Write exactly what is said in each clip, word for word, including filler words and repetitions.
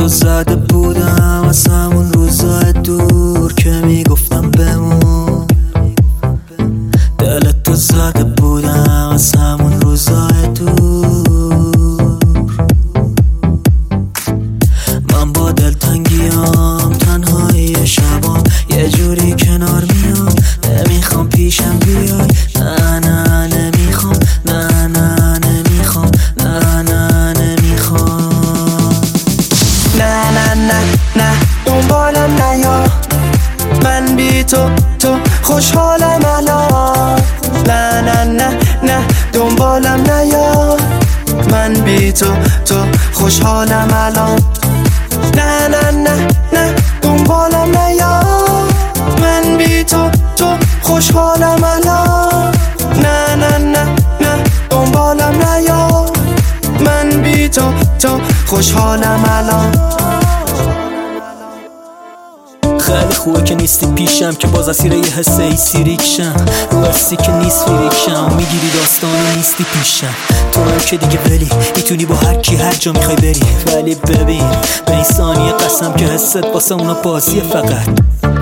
زده بودم از همون روزای دور که میگفتم بمون. دلت تو زده بودم از همون روزای دور. من با دلتنگیام تنهایی شبام یه جوری کنار میام. نمیخوام پیشم بیای، نه نه نمیخوام، نه نه نمیخوام، نه نه نمیخوام. نه نه نه نه دنبالم نیا، من بی تو تو خوشحالم الان. نه نه نه نه دنبالم نیا، من بی تو تو خوشحالم الان. نه نه نه نه دنبالم نیا، من بی تو تو خوشحالم الان. نه نه نه نه دنبالم نیا، من بی تو تو خوشحالم الان. خیلی خوبه که نیستی پیشم، که باز اسیر یه حسه ای سیریکشم. رو حسی که نیست فیریکشم، میگیری داستانی نیستی پیشم. تو هم که دیگه ولی میتونی با هر کی هر جا میخوای بری. ولی ببین به این ثانیه قسم که حست واسه اونا بازیه فقط.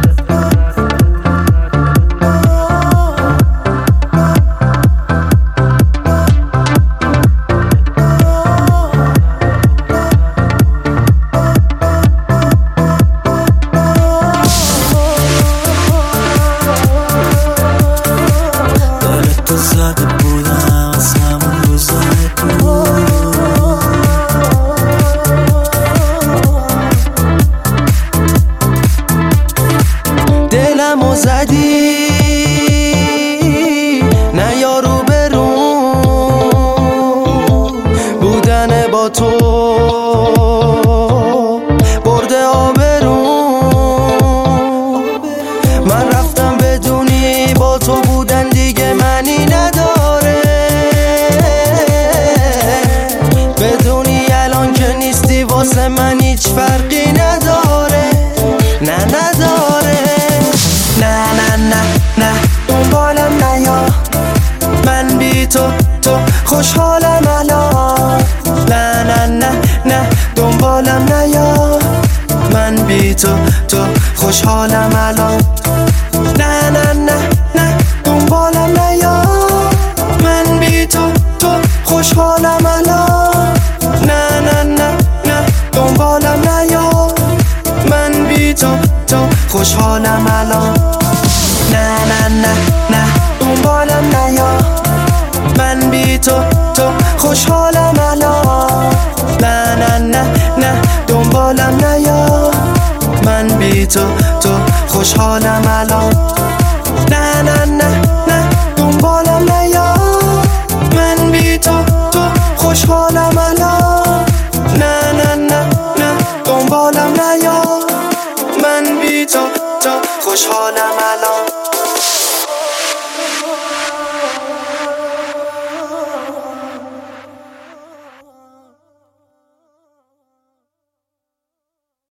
زده بودم از همون روزای دور. دلمو زدی نه یارو برون، بودن با تو برده آبرون. من رفتم بدونی با تو بودن دیگه معنی نداره. بدونی الان که نیستی واسه من هیچ فرقی نداره. نه نداره. نه نه نه نه دنبالم نیا، من بی تو تو خوشحالم الان. نه نه نه نه دنبالم نیا، من بی تو تو خوشحالم الان. نه نه نه نه دنبالم نیا، من بی تو تو خوشحالم الان. نه نه نه نه دنبالم نیا، من بی تو تو خوشحالم الان. نه نه نه نه دنبالم نیا، من بی تو تو خوشحالم الان. نه نه نه نه دنبالم نیا، من بی تو تو خوشحالم الان. نه